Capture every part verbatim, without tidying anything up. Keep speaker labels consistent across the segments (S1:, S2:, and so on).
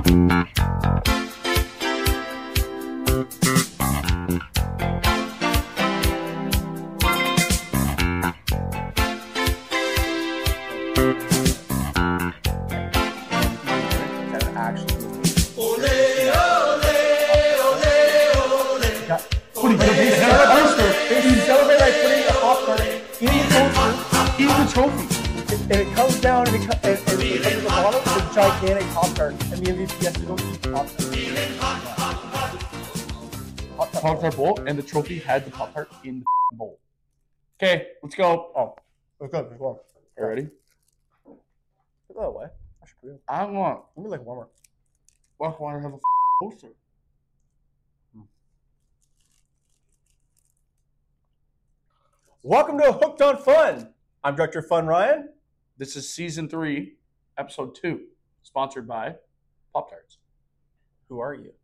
S1: And it comes down and it comes, and, and it comes to the bottom, it's a gigantic Pop-Tart. And the M V P has to go eat Pop-Tart.
S2: Pop-Tart bowl, and the trophy had the Pop-Tart in the bowl. Okay, let's go.
S1: Oh, let's go. Let's go.
S2: You ready?
S1: Put that away. I should put it.
S2: I want.
S1: Let me like warmer.
S2: I want to have a poster.
S1: Welcome to Hooked on Fun. I'm Director Fun Ryan.
S2: This is season three, episode two, sponsored by Pop-Tarts.
S1: Who are you?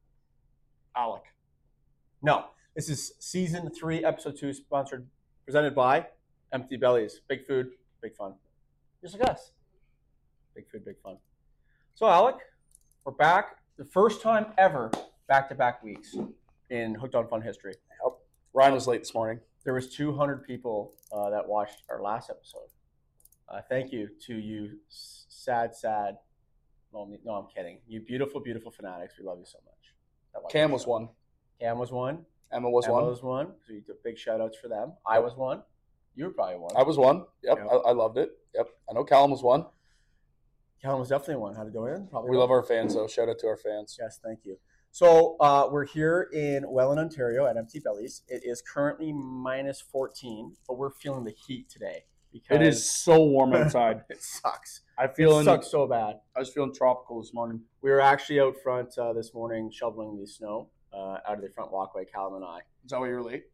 S2: Alec.
S1: No, this is season three, episode two, sponsored, presented by Empty Bellies. Big food, big fun. Just like us. Big food, big fun. So, Alec, we're back. The first time ever back-to-back weeks in Hooked on Fun history.
S2: Yep. Ryan was late this morning.
S1: There was two hundred people uh, that watched our last episode. Uh, thank you to you sad, sad, no, no, I'm kidding. You beautiful, beautiful fanatics. We love you so much.
S2: Cam was one.
S1: Cam was one.
S2: Emma was
S1: Emma
S2: one.
S1: was one. So you took big shout outs for them. I was one. You were probably one.
S2: I was one. Yep.
S1: Yep.
S2: I, I loved it. Yep. I know Callum was one.
S1: Callum was definitely one. How'd it go in? Probably
S2: We
S1: one.
S2: love our fans, though. Shout out to our fans.
S1: Yes, thank you. So uh, we're here in Welland, Ontario at Empty Bellies. It is currently minus fourteen, but we're feeling the heat today. Because
S2: It is so warm outside.
S1: It sucks.
S2: I feel
S1: It sucks so bad.
S2: I was feeling tropical this morning.
S1: We were actually out front uh, this morning shoveling the snow uh, out of the front walkway, Callum and I.
S2: Is that why you were late?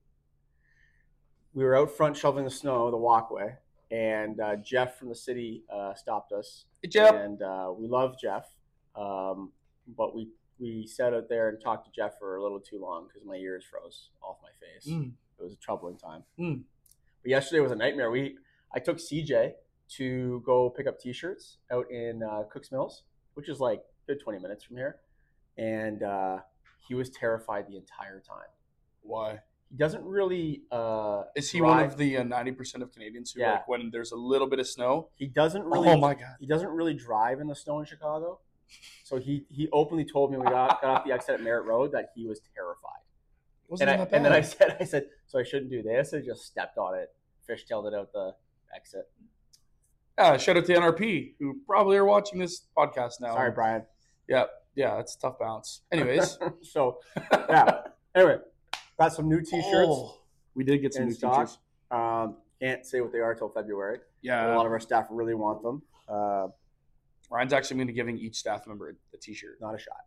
S1: We were out front shoveling the snow, the walkway, and uh, Jeff from the city uh, stopped us.
S2: Hey, Jeff.
S1: And uh, we love Jeff, um, but we, we sat out there and talked to Jeff for a little too long because my ears froze off my face.
S2: Mm.
S1: It was a troubling time.
S2: Mm.
S1: But yesterday was a nightmare. We I took C J to go pick up T-shirts out in uh, Cooks Mills, which is like a good twenty minutes from here. And uh, he was terrified the entire time.
S2: Why?
S1: He doesn't really uh,
S2: Is he
S1: drive.
S2: one of the uh, ninety percent of Canadians who,
S1: Yeah.
S2: like, when there's a little bit of snow?
S1: He doesn't really.
S2: Oh, my God.
S1: He doesn't really drive in the snow in Chicago. So he, he openly told me when we got, got off the exit at Merritt Road that he was terrified.
S2: Wasn't
S1: And, I,
S2: that bad?
S1: and then I said, I said, so I shouldn't do this. I just stepped on it, fishtailed it out the exit.
S2: Yeah, shout out to N R P, who probably are watching this podcast now.
S1: Sorry, Brian.
S2: Yeah, yeah, it's a tough bounce. Anyways.
S1: so, yeah. Anyway, got some new T-shirts
S2: Oh, we did get some
S1: in
S2: new
S1: stock.
S2: T-shirts.
S1: Um, can't say what they are till February.
S2: Yeah.
S1: A lot of our staff really want them. Uh,
S2: Ryan's actually going to be giving each staff member a T-shirt.
S1: not a shot.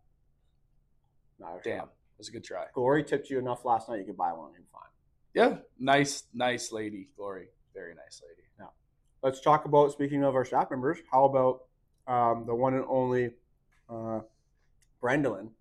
S1: Not a
S2: Damn,
S1: shot.
S2: it was a good try.
S1: Glory tipped you enough last night. You could buy one. You're fine.
S2: Yeah, nice, nice lady, Glory. Very nice lady.
S1: Yeah. Let's talk about, speaking of our staff members, how about um, the one and only uh, Brendolyn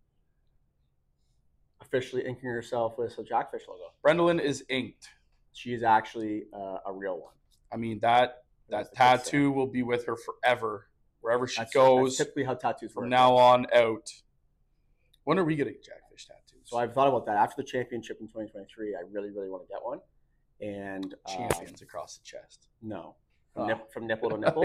S1: officially inking herself with the Jackfish logo.
S2: Brendolyn is inked.
S1: She is actually uh, a real one.
S2: I mean, that
S1: That's
S2: that
S1: the good
S2: tattoo will be with her forever, wherever she
S1: That's,
S2: goes
S1: that's typically how tattoos work.
S2: from now on out. When are we getting Jackfish tattoos?
S1: So I've thought about that. After the championship in twenty twenty-three, I really, really want to get one. And uh,
S2: Champions across the chest.
S1: No. From,
S2: Oh.
S1: nip, from nipple to nipple?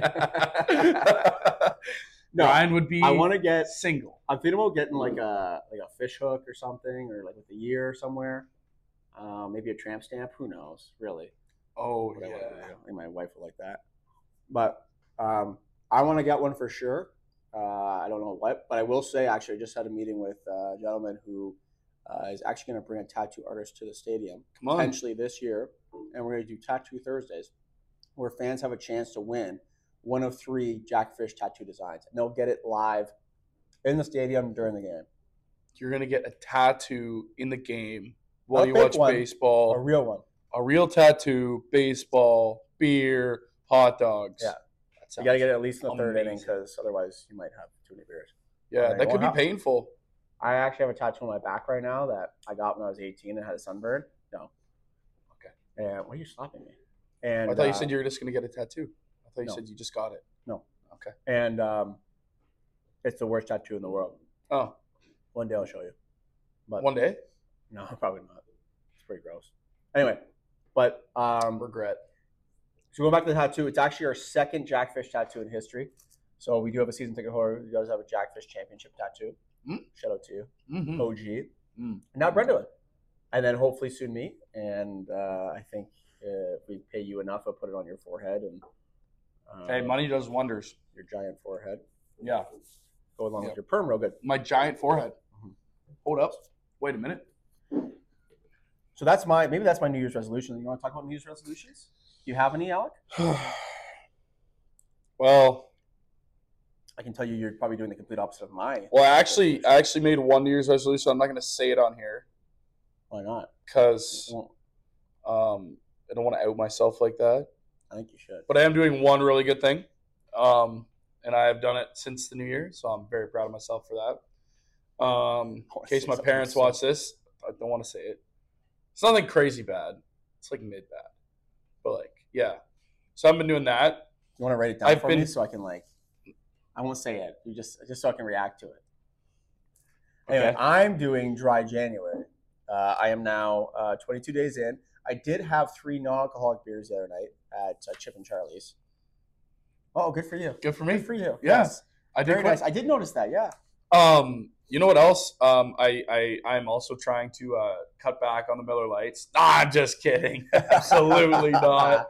S2: Yeah.
S1: No,
S2: Ryan would be
S1: I want to get,
S2: single.
S1: I'm thinking about getting like a like a fish hook or something, or like with a year somewhere. Uh, maybe a tramp stamp. Who knows, really?
S2: Oh,
S1: What I
S2: yeah.
S1: would do. I think my wife would like that. But um, I want to get one for sure. Uh, I don't know what, but I will say, actually, I just had a meeting with a gentleman who uh, is actually going to bring a tattoo artist to the stadium
S2: Come on.
S1: potentially this year, and we're going to do Tattoo Thursdays, where fans have a chance to win one of three Jackfish tattoo designs, and they'll get it live in the stadium during the game.
S2: You're going to get a tattoo in the game while
S1: Not a
S2: you
S1: fake
S2: watch
S1: one,
S2: baseball.
S1: A real one.
S2: A real tattoo, baseball, beer, hot dogs.
S1: Yeah.
S2: That
S1: You got to
S2: sounds-
S1: get it at least in the third inning,
S2: amazing.
S1: because otherwise you might have too many beers.
S2: Yeah,
S1: Okay,
S2: that could
S1: well,
S2: be
S1: how-
S2: painful.
S1: I actually have a tattoo on my back right now that I got when I was eighteen and had a sunburn. No.
S2: Okay.
S1: And why are you stopping me? And
S2: I thought you
S1: uh,
S2: said you were just going to get a tattoo. I thought you
S1: no.
S2: said you just got it.
S1: No.
S2: Okay.
S1: And um, It's the worst tattoo in the world.
S2: Oh,
S1: One day I'll show you. But
S2: one day?
S1: no, probably not. It's pretty gross. Anyway, but um,
S2: Regret.
S1: so going back to the tattoo, it's actually our second Jackfish tattoo in history. So we do have a season ticket holder who does have a Jackfish Championship tattoo.
S2: Mm.
S1: Shout out to you,
S2: Mm-hmm.
S1: O G.
S2: Mm.
S1: Now Brenda, and then hopefully soon me. And uh, I think uh, if we pay you enough, I'll put it on your forehead and uh,
S2: Hey, money does wonders.
S1: your giant forehead.
S2: Yeah.
S1: Go along
S2: Yep.
S1: with your perm real good.
S2: My giant forehead.
S1: Mhm.
S2: Hold up. Wait a minute.
S1: So that's my maybe that's my New Year's resolution. You want to talk about New Year's resolutions? Do you have any, Alec?
S2: well,
S1: I can tell you, you're probably doing the complete opposite of mine.
S2: well, I actually, I actually made one New Year's resolution. I'm not going to say it on here
S1: Why not?
S2: because
S1: Well,
S2: um, I don't want to out myself like that.
S1: I think you should.
S2: But I am doing one really good thing, um, and I have done it since the new year, so I'm very proud of myself for that. Um, in case my parents watch this, I don't want to say it. It's nothing crazy bad. It's like mid bad, but like yeah. So I've been doing that.
S1: You want to write it down
S2: I've
S1: for
S2: been-
S1: me so I can like. I won't say it. You just just so I can react to it. Anyway,
S2: Okay.
S1: I'm doing dry January. Uh, I am now uh, twenty-two days in. I did have three non-alcoholic beers the other night at uh, Chip and Charlie's. Oh, good for you.
S2: Good for me.
S1: Good for you.
S2: Yeah.
S1: Yes.
S2: I did
S1: Very
S2: quit.
S1: nice. I did notice that. Yeah.
S2: Um, you know what else? Um, I I I'm also trying to uh, cut back on the Miller Lights. Nah, I'm just kidding. Absolutely not.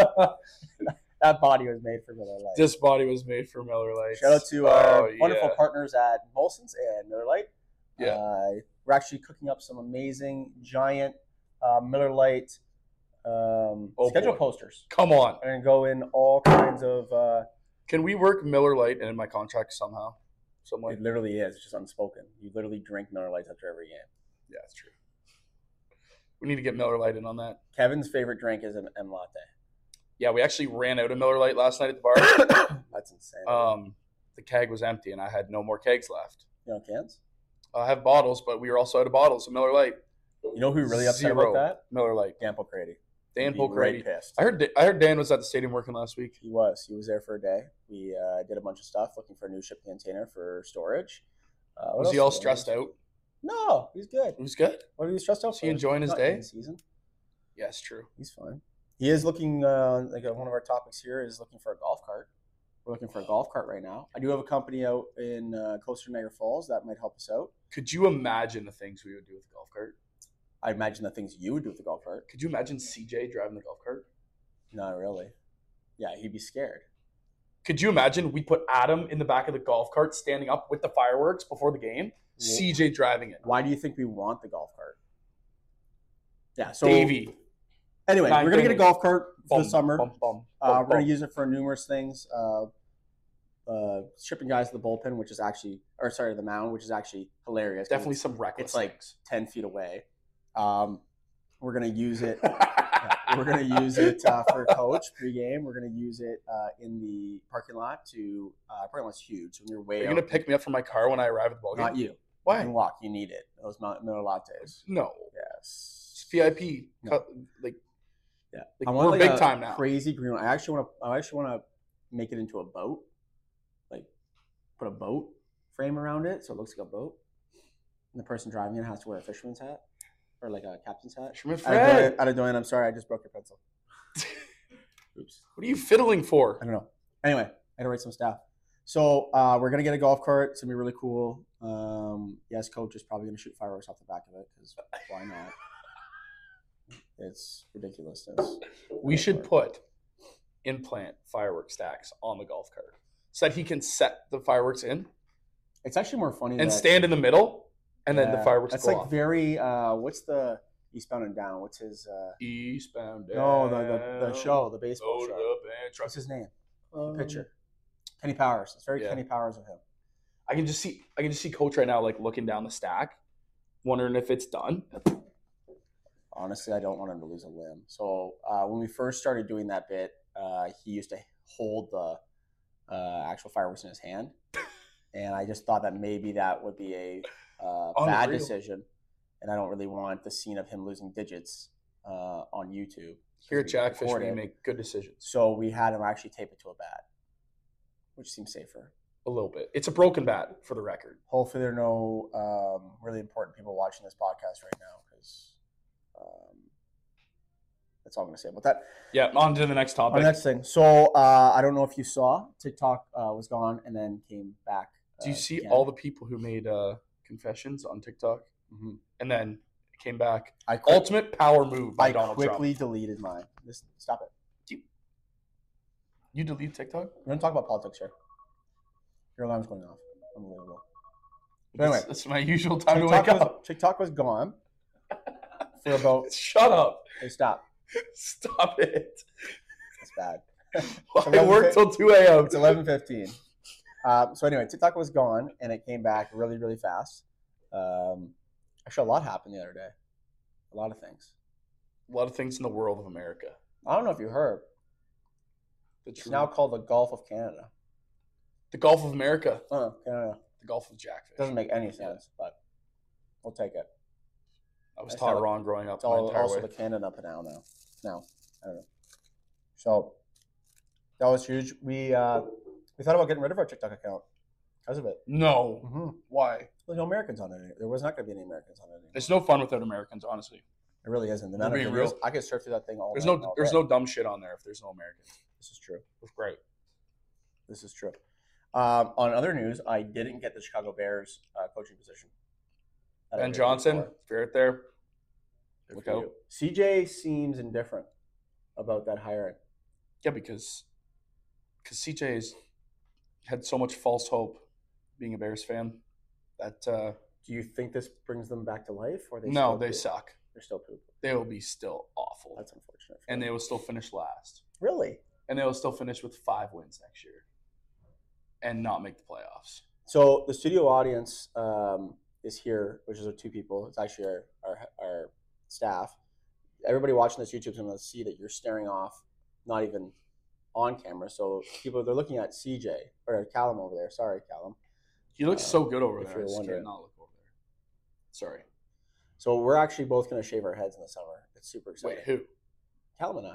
S1: That body was made for Miller Lite.
S2: This body was made for Miller Lights.
S1: Shout out to our
S2: Oh,
S1: wonderful
S2: yeah.
S1: partners at Molson's and Miller Lite.
S2: Yeah.
S1: Uh, we're actually cooking up some amazing giant uh, Miller Lite um,
S2: Oh,
S1: schedule
S2: boy.
S1: posters.
S2: Come on.
S1: We're gonna go in all kinds of. Uh,
S2: Can we work Miller Lite in my contract somehow? Some way?
S1: it literally is. It's just unspoken. You literally drink Miller Lights after every game.
S2: Yeah, that's true. We need to get Miller Lite in on that.
S1: Kevin's favorite drink is an M latte.
S2: Yeah, we actually ran out of Miller Lite last night at the bar.
S1: That's insane.
S2: um, the keg was empty, and I had no more kegs left.
S1: you know cans.
S2: I have bottles, but we were also out of bottles of Miller Lite.
S1: You know who really upset
S2: Zero.
S1: about that?
S2: Miller Lite.
S1: Dan Pocrady.
S2: Dan
S1: He'd be right
S2: Pocrady.
S1: pissed.
S2: I heard. Da- I heard Dan was at the stadium working last week.
S1: He was. He was there for a day. We uh, did a bunch of stuff looking for a new shipping container for storage. Uh, what
S2: Was
S1: else
S2: he all
S1: did we
S2: stressed
S1: do?
S2: out?
S1: No, he's good.
S2: It was good.
S1: What are you stressed out
S2: Is
S1: for?
S2: he enjoying his
S1: Not
S2: day?
S1: in season.
S2: Yeah, it's true.
S1: He's fine. He is looking, uh, like uh, one of our topics here is looking for a golf cart. We're looking for a golf cart right now. I do have a company out in uh, closer to Niagara Falls that might help us out.
S2: Could you imagine the things we would do with the golf cart?
S1: I imagine the things you would do with the golf cart.
S2: Could you imagine C J driving the golf cart?
S1: Not really. Yeah, he'd be scared.
S2: Could you imagine we put Adam in the back of the golf cart standing up with the fireworks before the game? C J driving it.
S1: Why do you think we want the golf cart? Yeah, so
S2: Davey.
S1: anyway,
S2: Nine
S1: we're gonna get a
S2: thirty.
S1: golf cart for
S2: Bum,
S1: the summer.
S2: bum, bum,
S1: Uh,
S2: bum,
S1: we're going
S2: bum.
S1: to use it for numerous things. Uh, uh, shipping guys to the bullpen, which is actually, or sorry, the mound, which is actually hilarious. 'cause
S2: Definitely
S1: it's
S2: some reckless.
S1: it's like
S2: things.
S1: ten feet away. Um, we're going to use it. yeah, we're going to use it uh, for coach pregame. We're going to use it uh, in the parking lot to, uh, parking lot's huge. So when you're way
S2: Are you
S1: out,
S2: gonna pick me up from my car when I arrive at the ball game?
S1: not you. You
S2: Why?
S1: can walk. You need it. Those Mount- Miller lattes.
S2: No.
S1: Yes.
S2: It's V I P.
S1: No.
S2: Cut- Like,
S1: Yeah.
S2: like
S1: I want
S2: we're
S1: like
S2: big
S1: a
S2: time now.
S1: Crazy green one. I actually want to. I actually want to make it into a boat. Like, put a boat frame around it so it looks like a boat, and the person driving it has to wear a fisherman's hat or like a captain's hat.
S2: Fisherman
S1: Out of
S2: Fred.
S1: Doyen- out of Doyen, I'm sorry, I just broke your pencil. Oops.
S2: What are you fiddling for?
S1: I don't know. Anyway, I had to write some stuff. So uh, we're gonna get a golf cart. It's gonna be really cool. Um, yes, coach is probably gonna shoot fireworks off the back of it because why not? It's ridiculousness.
S2: We should put implant firework stacks on the golf cart so that he can set the fireworks in
S1: It's actually more funny
S2: and
S1: that,
S2: stand in the middle, and then the
S1: Yeah,
S2: fireworks
S1: That's
S2: go
S1: like
S2: off.
S1: very. Uh, what's the Eastbound and Down? What's his? Uh,
S2: Eastbound.
S1: no, the, the the show, the baseball
S2: Load
S1: show.
S2: up and truck.
S1: What's his name?
S2: Um,
S1: Pitcher. Kenny Powers. It's very
S2: yeah.
S1: Kenny Powers of him.
S2: I can just see. I can just see Coach right now, like looking down the stack, wondering if it's done.
S1: Honestly, I don't want him to lose a limb. So uh, when we first started doing that bit, uh, he used to hold the uh, actual fireworks in his hand, and I just thought that maybe that would be a uh, bad
S2: Unreal.
S1: decision, and I don't really want the scene of him losing digits uh, on YouTube.
S2: Here at
S1: We
S2: Jackfish,
S1: record
S2: we
S1: it.
S2: make good decisions.
S1: So we had him actually tape it to a bat, which seems safer.
S2: a little bit. It's a broken bat, for the record.
S1: Hopefully, there are no um, really important people watching this podcast right now, because um, that's all I'm going to say about that.
S2: Yeah, on to the next topic.
S1: On the next thing. So uh, I don't know if you saw, TikTok uh, was gone and then came back. Uh,
S2: Do you see
S1: again.
S2: all the people who made uh, confessions on TikTok
S1: Mm-hmm.
S2: and then came back?
S1: I quick,
S2: Ultimate power move by
S1: I
S2: Donald
S1: quickly
S2: Trump.
S1: deleted mine. Just stop it.
S2: You delete TikTok?
S1: We don't talk about politics here. Your alarm's going off. Unbelievable. But anyway,
S2: That's, that's my usual time
S1: TikTok
S2: to wake
S1: was,
S2: up.
S1: TikTok was gone for about.
S2: Shut up.
S1: Hey, stop.
S2: Stop it.
S1: It's bad.
S2: I work till two a.m.
S1: It's eleven fifteen. Um, so anyway, TikTok was gone and it came back really, really fast. Um, actually, a lot happened the other day. A lot of things.
S2: A lot of things in the world of America.
S1: I don't know if you heard.
S2: The,
S1: It's
S2: true-
S1: now called the Gulf of Canada.
S2: the Gulf of America.
S1: Uh, Canada.
S2: The Gulf of Jackfish.
S1: Doesn't make any sense, but we'll take it.
S2: I was
S1: It's
S2: taught
S1: not-
S2: wrong growing up
S1: It's
S2: my
S1: all,
S2: entire
S1: also
S2: way.
S1: the Canada Panel now. Now, I don't know. So that was huge. We uh, we thought about getting rid of our TikTok account because of it.
S2: No.
S1: Mm-hmm.
S2: Why?
S1: There's no Americans on it. There was not going to be any Americans on it anymore.
S2: It's no fun without Americans, honestly.
S1: It really isn't. The
S2: We're
S1: amount of
S2: being
S1: videos,
S2: real.
S1: I could surf through that thing all
S2: There's
S1: night
S2: no
S1: and all
S2: there's
S1: day.
S2: no dumb shit on there if there's no Americans.
S1: This is true.
S2: It's great.
S1: This is true. Um, on other news, I didn't get the Chicago Bears uh, coaching position. that I
S2: Ben
S1: did
S2: Johnson,
S1: before.
S2: if you're right there,
S1: Good
S2: look
S1: for
S2: out.
S1: you. C J seems indifferent about that hiring.
S2: Yeah, because because C J's had so much false hope being a Bears fan that uh,
S1: Do you think this brings them back to life, or they
S2: no,
S1: still
S2: they
S1: poop?
S2: suck.
S1: They're still poop.
S2: They will be still awful,
S1: That's unfortunate. for
S2: and
S1: them.
S2: they will still finish last,
S1: really.
S2: and they will still finish with five wins next year, and not make the playoffs.
S1: So the studio audience um, is here, which is our two people. It's actually our, our our staff. Everybody watching this YouTube is going to see that you're staring off, not even on camera. So people, they're looking at C J or Callum over there. Sorry, Callum.
S2: He looks
S1: Uh,
S2: so good over
S1: if
S2: there. I
S1: you're
S2: just
S1: wondering.
S2: can't not look over there. Sorry.
S1: So we're actually both going to shave our heads in the summer. It's super exciting.
S2: Wait, who?
S1: Callum and I.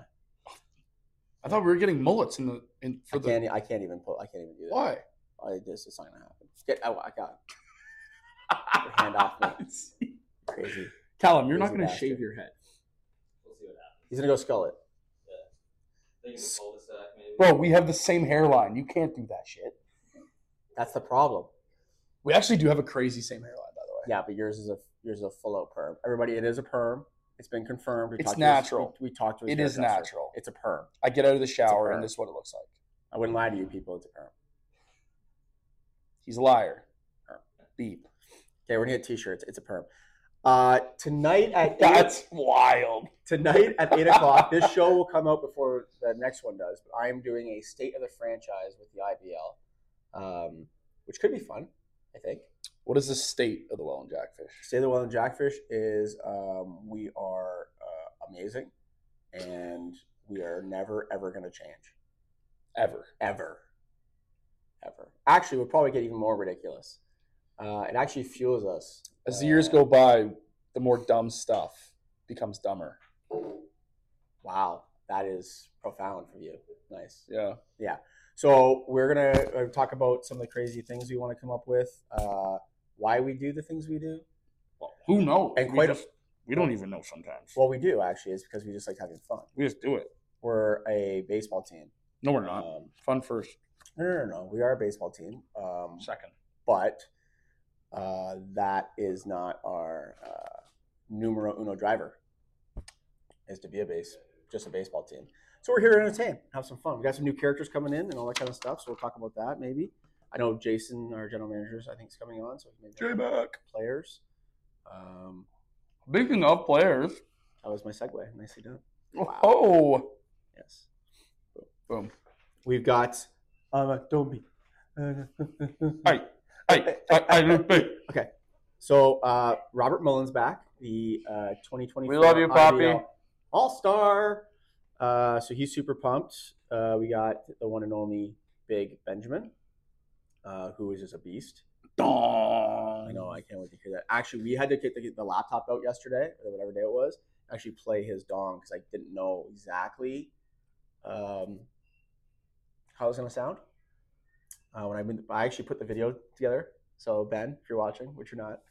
S2: I thought we were getting mullets in the in for
S1: I
S2: the.
S1: can't. I can't even put. I can't even do that.
S2: Why?
S1: I just it's not going to happen. Get out! I got your hand off me. Crazy.
S2: Callum, you're not
S1: Crazy
S2: going to
S1: bastard.
S2: shave your head,
S3: We'll see what happens.
S1: He's going to go skull it.
S3: Think of a cul-de-sac, maybe.
S2: bro. We have the same hairline. You can't do that shit.
S1: That's the problem.
S2: We actually do have a crazy same hairline, by the way.
S1: Yeah, but yours is a yours is a full out perm. Everybody, it is a perm. It's been confirmed. We
S2: It's
S1: talked to his-
S2: natural.
S1: we, we talked to his
S2: It is
S1: hairdresser.
S2: natural.
S1: It's a perm.
S2: I get out of the shower,
S1: perm.
S2: and this is what it looks like.
S1: I wouldn't lie to you, people. It's a perm.
S2: He's a liar.
S1: Perm.
S2: Beep.
S1: Okay, we're gonna get t-shirts. It's a perm. Uh, tonight at eight,
S2: That's wild.
S1: tonight at eight o'clock. This show will come out before the next one does. But I am doing a state of the franchise with the I B L, um, which could be fun. I think.
S2: What is the state of the Welland Jackfish?
S1: State of the Welland Jackfish is um, we are uh, amazing, and we are never ever going to change.
S2: Ever.
S1: Ever. Ever. Actually, we'll probably get even more ridiculous. Uh, it actually fuels us.
S2: As the years
S1: Uh,
S2: go by, the more dumb stuff becomes dumber.
S1: Wow, that is profound for you. Nice.
S2: Yeah.
S1: So we're gonna uh, talk about some of the crazy things we want to come up with, uh, why we do the things we do.
S2: Well, who knows?
S1: And
S2: we,
S1: quite a-
S2: just, we don't even know sometimes.
S1: Well, we do actually. It's because we just like having fun.
S2: we just do it.
S1: We're a baseball team.
S2: No, we're not.
S1: Um,
S2: Fun first.
S1: no, no, no, no. We are a baseball team. Um,
S2: Second.
S1: but uh, that is not our uh, numero uno driver. Is to be a base, just a baseball team. So we're here to entertain, have some fun. We got some new characters coming in and all that kind of stuff. So we'll talk about that maybe. I know Jason, our general manager, I think is coming on. So maybe
S2: J-Mac.
S1: players. Um,
S2: Speaking of players.
S1: that was my segue. Nicely done.
S2: Oh.
S1: Yes.
S2: Boom.
S1: We've got. Um, don't be.
S2: Hey, hey, hey, hey.
S1: Okay. So uh, Robert Mullen's back, the uh, twenty twenty-four
S2: We love you, Poppy.
S1: All Star. Uh, so he's super pumped. Uh, we got the one and only Big Benjamin, uh, who is just a beast. I know. I can't wait to hear that. Actually, we had to get the, the laptop out yesterday, or whatever day it was, actually play his dong because I didn't know exactly um, how it was going to sound. Uh, when I went, I actually put the video together. So Ben, if you're watching, which you're not,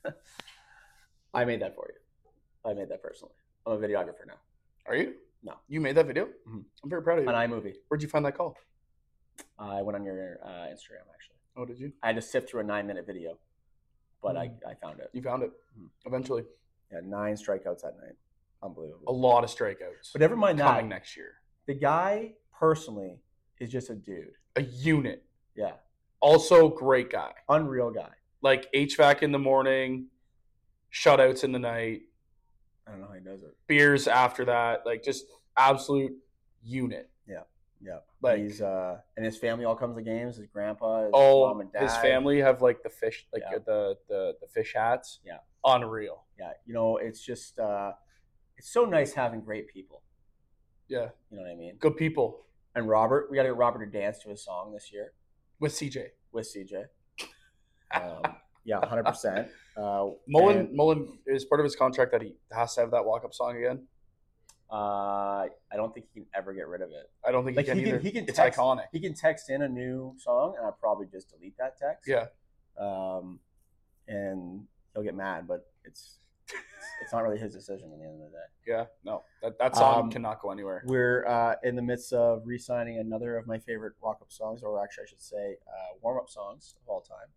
S1: I made that for you. I made that personally. I'm a videographer now.
S2: Are you?
S1: No.
S2: You made that video?
S1: Mhm.
S2: I'm very proud of you.
S1: An iMovie.
S2: Where'd you find that call?
S1: I went on your uh, Instagram actually.
S2: Oh, did you?
S1: I had to sift through a nine minute video, but
S2: Mm.
S1: I, I found it.
S2: You found it
S1: Mhm.
S2: eventually.
S1: Yeah, nine strikeouts that night. Unbelievable.
S2: A lot of strikeouts.
S1: But never mind that.
S2: Coming next year.
S1: The guy personally is just a dude.
S2: A unit.
S1: Yeah,
S2: Also, great guy.
S1: unreal guy.
S2: Like H V A C in the morning, shutouts in the night,
S1: I don't know how he does it.
S2: beers after that. Like just absolute unit.
S1: Yeah,
S2: Like
S1: he's uh, and his family all comes to games. His grandpa, his
S2: oh,
S1: mom and dad.
S2: his family have like the fish, like
S1: Yeah.
S2: the, the the fish hats.
S1: Yeah.
S2: Unreal.
S1: Yeah, you know, it's just uh, it's so nice having great people.
S2: Yeah.
S1: You know what I mean?
S2: Good people
S1: And Robert, we got to get Robert to dance to his song this year
S2: with C J.
S1: with C J. Um, yeah, one hundred percent. Uh,
S2: Mullen
S1: and,
S2: Mullen is part of his contract that he has to have that walk up song again.
S1: uh, I don't think he can ever get rid of it.
S2: I don't think
S1: Like
S2: he can
S1: he can,
S2: either.
S1: he can
S2: it's
S1: text,
S2: iconic.
S1: He can text in a new song, and I'll probably just delete that text.
S2: Yeah.
S1: Um, and he'll get mad, but it's it's, it's not really his decision at the end of the day.
S2: Yeah. No. That that song
S1: Um,
S2: cannot go anywhere.
S1: We're uh, in the midst of re-signing another of my favorite walk-up songs, or actually, I should say, uh, warm-up songs of all time.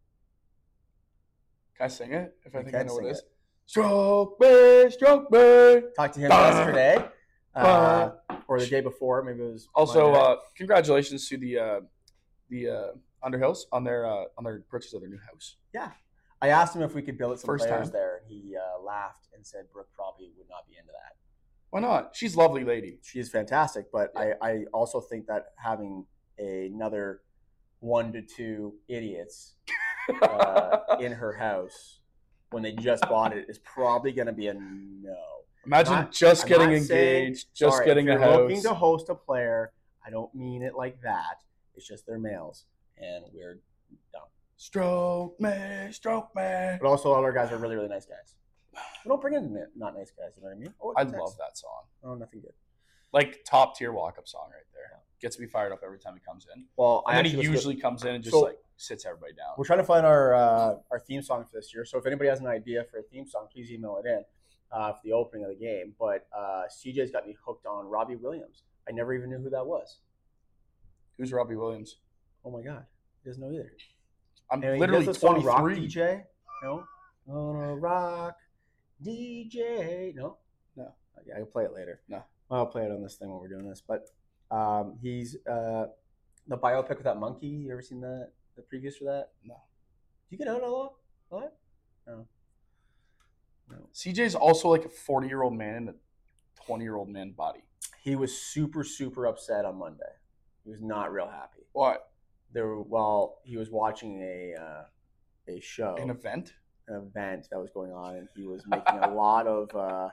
S2: Can I sing it? If I
S1: You
S2: think I
S1: can
S2: know what
S1: sing
S2: it is.
S1: it.
S2: Stroke me, stroke me.
S1: Talked to him
S2: Ah.
S1: yesterday, uh, or the day before. Maybe it was
S2: Also,
S1: Monday.
S2: uh, congratulations to the uh, the uh, Underhills on their uh, on their purchase of their new house.
S1: I asked him if we could billet some
S2: First
S1: players
S2: time.
S1: there, and he uh, laughed and said Brooke probably would not be into that.
S2: Why not? She's a lovely lady.
S1: She is fantastic, but
S2: Yeah.
S1: I, I also think that having another one to two idiots uh, in her house when they just bought it is probably going to be a no.
S2: Imagine
S1: not-
S2: just
S1: I'm
S2: getting
S1: not saying-
S2: engaged, just
S1: Sorry,
S2: getting
S1: if
S2: a
S1: you're looking
S2: house.
S1: to host a player, I don't mean it like that. It's just they're males, and we're dumb.
S2: Stroke me, stroke me.
S1: But also, all our guys are really, really nice guys. We don't bring in n- not nice guys. You know what I mean? Oh,
S2: I
S1: text.
S2: love that song.
S1: Oh, nothing good.
S2: Like top tier walk up song right there. Gets me fired up every time he comes in.
S1: Well, I
S2: And then he
S1: actually was good-
S2: usually comes in and just
S1: So-
S2: like sits everybody down.
S1: We're trying to find our uh, our theme song for this year. So if anybody has an idea for a theme song, please email it in uh, for the opening of the game. But uh, C J's got me hooked on Robbie Williams. I never even knew who that was.
S2: Who's Robbie Williams?
S1: Oh my god, he doesn't know either.
S2: I'm
S1: And he
S2: literally
S1: does the song Rock
S2: twenty-three.
S1: D J. No, on a rock D J. No,
S2: No.
S1: Okay, I can play it later.
S2: No.
S1: I'll play it on this thing while we're doing this. But um, he's uh, the biopic with that monkey. You ever seen that? The previews for that?
S2: No.
S1: Did you get out all that? No. No.
S2: C J's also like a forty year old man in a twenty year old man body.
S1: He was super, super upset on Monday. He was not real happy.
S2: What?
S1: There, were, well, he was watching a uh, a show,
S2: An event?
S1: an event that was going on, and he was making a lot of. Uh,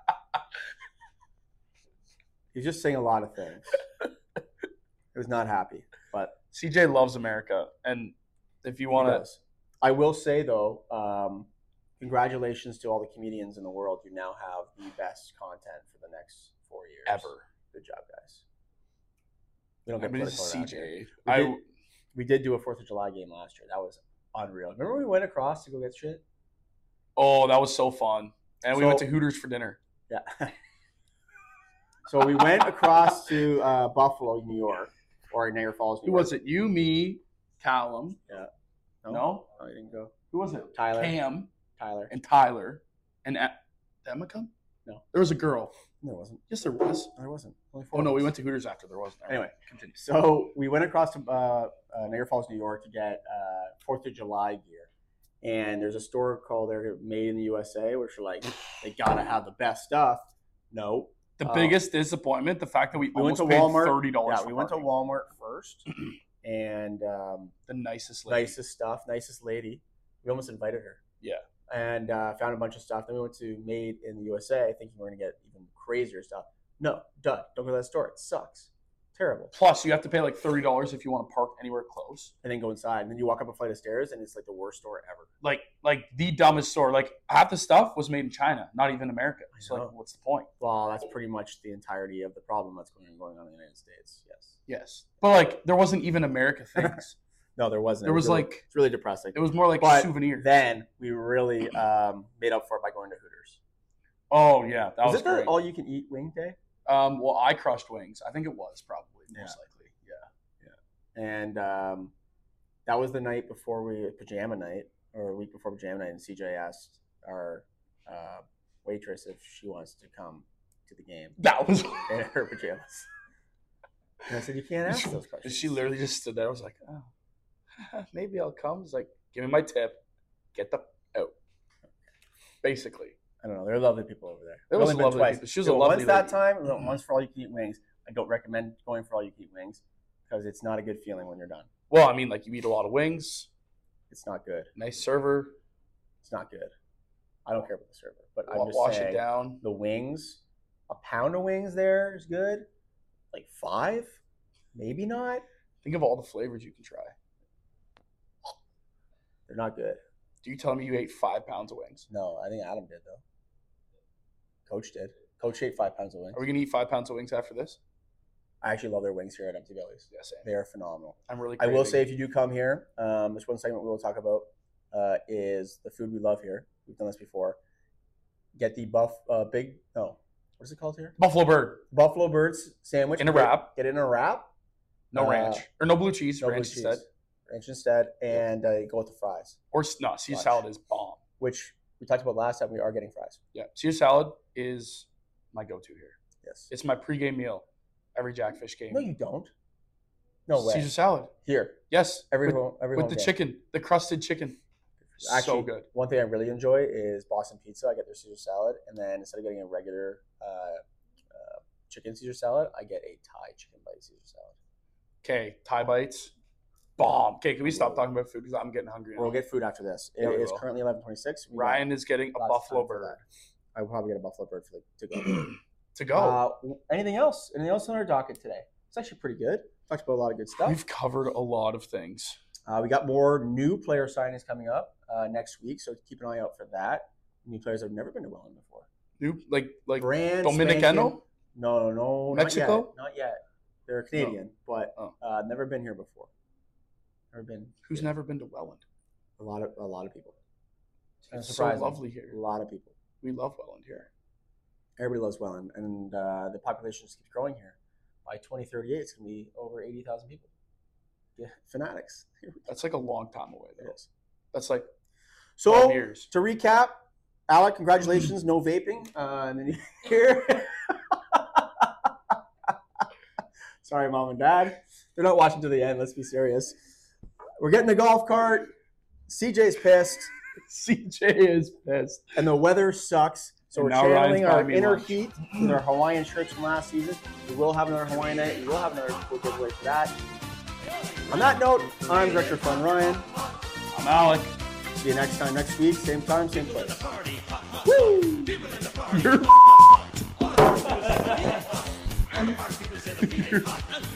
S1: he was just saying a lot of things. He was not happy, but
S2: C J loves America, and if you
S1: he
S2: want to,
S1: does. I will say though, um, congratulations to all the comedians in the world. You now have the best content for the next four years
S2: ever.
S1: Good job, guys. We don't
S2: I
S1: get
S2: mean, it's
S1: political
S2: C
S1: around here.
S2: J.
S1: We
S2: I
S1: did- We did do a Fourth of July game last year. That was unreal. Remember we went across to go get shit?
S2: oh, that was so fun, and we
S1: So-
S2: went to Hooters for dinner.
S1: Yeah. So we went across to uh, Buffalo, New York, or Niagara Falls, New
S2: Who
S1: York.
S2: was it? You, me, Callum.
S1: No,
S2: No,
S1: no, I didn't go.
S2: who was it?
S1: Tyler.
S2: Cam
S1: Tyler.
S2: and Tyler and A- did Emma come?
S1: No.
S2: there was a girl.
S1: No, it wasn't.
S2: Yes, there was.
S1: There wasn't. Only four
S2: Oh no,
S1: of
S2: we
S1: us.
S2: went to Hooters after. There wasn't.
S1: Anyway,
S2: continue.
S1: So we went across to uh, uh, Niagara Falls, New York, to get uh, Fourth of July gear, and there's a store called there Made in the U S A, which are like they gotta have the best stuff. No,
S2: The
S1: Uh,
S2: biggest disappointment, the fact that we,
S1: we went
S2: almost
S1: to
S2: paid
S1: Walmart.
S2: thirty dollars.
S1: Yeah, we went to Walmart first, and um,
S2: The nicest lady.
S1: nicest stuff, nicest lady. We almost invited her.
S2: Yeah.
S1: And uh, found a bunch of stuff. Then we went to Made in the U S A, thinking we are gonna get even crazier stuff. No, done. Don't go to that store. It sucks. Terrible.
S2: Plus, you have to pay like thirty dollars if you want to park anywhere close.
S1: And then go inside, and then you walk up a flight of stairs, and it's like the worst store ever.
S2: Like, like the dumbest store. Like half the stuff was made in China, not even America.
S1: I
S2: So like,
S1: know.
S2: what's the point?
S1: Well, that's pretty much the entirety of the problem that's going going on in the United States. Yes.
S2: Yes, but like there wasn't even America things.
S1: No, there wasn't.
S2: There
S1: It
S2: was
S1: really,
S2: like
S1: it's really depressing.
S2: it was more like
S1: But
S2: souvenirs.
S1: Then we really um, made up for it by going to Hooters.
S2: Oh yeah, that
S1: was
S2: was
S1: it the
S2: great.
S1: all you can eat wing day?
S2: Um, well, I crushed wings. I think it was probably
S1: Yeah.
S2: most likely. Yeah.
S1: And um, that was the night before we pajama night, or a week before pajama night, and C J asked our uh, waitress if she wants to come to the game
S2: That was.
S1: in her pajamas. And I said, you can't ask those questions.
S2: She literally just stood there. I was like, oh, maybe I'll come. It's like, give me my tip, get the out. Basically,
S1: I don't know. They're lovely people over there.
S2: There
S1: We've
S2: was
S1: only been
S2: lovely
S1: twice.
S2: people. She was
S1: We
S2: a
S1: went
S2: lovely
S1: once that
S2: lady.
S1: time. We went once for all you can eat wings. I don't recommend going for all you can eat wings because it's not a good feeling when you're done.
S2: well, I mean, like you eat a lot of wings,
S1: It's not good.
S2: nice server,
S1: It's not good. I don't care about the server, but
S2: wa-
S1: I'm just
S2: wash
S1: saying
S2: it down.
S1: the wings. A pound of wings there is good. Like five, maybe not.
S2: Think of all the flavors you can try.
S1: They're not good.
S2: Do you tell me you ate five pounds of wings?
S1: No, I think Adam did though. Coach did. Coach ate five pounds of wings.
S2: Are we gonna eat five pounds of wings after this?
S1: I actually love their wings here at Empty Bellies.
S2: Yeah, same.
S1: They are phenomenal.
S2: I'm really.
S1: I will
S2: craving-
S1: say, if you do come here, um, this one segment we will talk about uh, is the food we love here. We've done this before. Get the buff, uh, big, no, what is it called here?
S2: Buffalo Bird
S1: Buffalo Birds sandwich.
S2: in a
S1: Get-
S2: wrap,
S1: Get it in a wrap.
S2: no
S1: Uh,
S2: ranch or no blue cheese,
S1: No blue
S2: ranch
S1: cheese.
S2: instead,
S1: Ranch instead, and uh, go with the fries,
S2: or s- no Caesar
S1: Lunch.
S2: salad is bomb.
S1: which we talked about last time. We are getting fries.
S2: Yeah, Caesar salad is my go-to here.
S1: Yes.
S2: It's my pregame meal every Jackfish game.
S1: No, you don't. No way.
S2: Caesar salad.
S1: Here,
S2: Yes,
S1: every
S2: with,
S1: home, every
S2: with
S1: home
S2: the
S1: game.
S2: chicken, the crusted chicken. so
S1: Actually,
S2: good.
S1: One thing I really enjoy is Boston Pizza. I get their Caesar salad, and then instead of getting a regular uh, uh, chicken Caesar salad, I get a Thai chicken bite Caesar salad.
S2: Okay, Thai bites, bomb. Okay, can we stop talking about food because I'm getting hungry now.
S1: We'll get food after this. It
S2: Yeah, we
S1: is
S2: will.
S1: currently eleven twenty-six.
S2: Ryan is getting a
S1: Lots of
S2: buffalo
S1: time for
S2: bird
S1: I will probably get a buffalo bird for the, to go.
S2: to go.
S1: Uh, anything else? Anything else on our docket today? It's actually pretty good. Talked about a lot of good stuff.
S2: We've covered a lot of things.
S1: Uh, we got more new player signings coming up uh, next week, so keep an eye out for that. New players that have never been to Welland before.
S2: New like like
S1: Brand
S2: Dominicano?
S1: spanking- No, no, no.
S2: Mexico?
S1: Not yet. Not yet. They're Canadian, but
S2: Oh.
S1: uh, never been here before. Never been.
S2: Who's
S1: here.
S2: never been to Welland?
S1: A lot of a lot of people.
S2: It's so
S1: surprising.
S2: lovely here.
S1: A lot of people.
S2: We love Welland here.
S1: Everybody loves Welland, and uh, the population just keeps growing here. By twenty thirty-eight, it's going to be over eighty thousand people. Yeah, fanatics.
S2: That's like a long time away
S1: It
S2: though.
S1: is.
S2: That's like
S1: So
S2: twelve years.
S1: to recap, Alec, congratulations, no vaping. Uh, and then you here. Sorry, mom and dad. They're not watching to the end. Let's be serious. We're getting a golf cart. C J's pissed,
S2: C J is pissed.
S1: and the weather sucks. So
S2: And
S1: we're
S2: now
S1: channeling
S2: Ryan's
S1: our
S2: buying me
S1: inner
S2: lunch.
S1: heat with our Hawaiian shirts from last season. We will have another Hawaiian night. We will have another cool giveaway for that. On that note, I'm Director Fun Ryan.
S2: I'm Alec.
S1: See you next time, next week, same time, same place.
S2: You're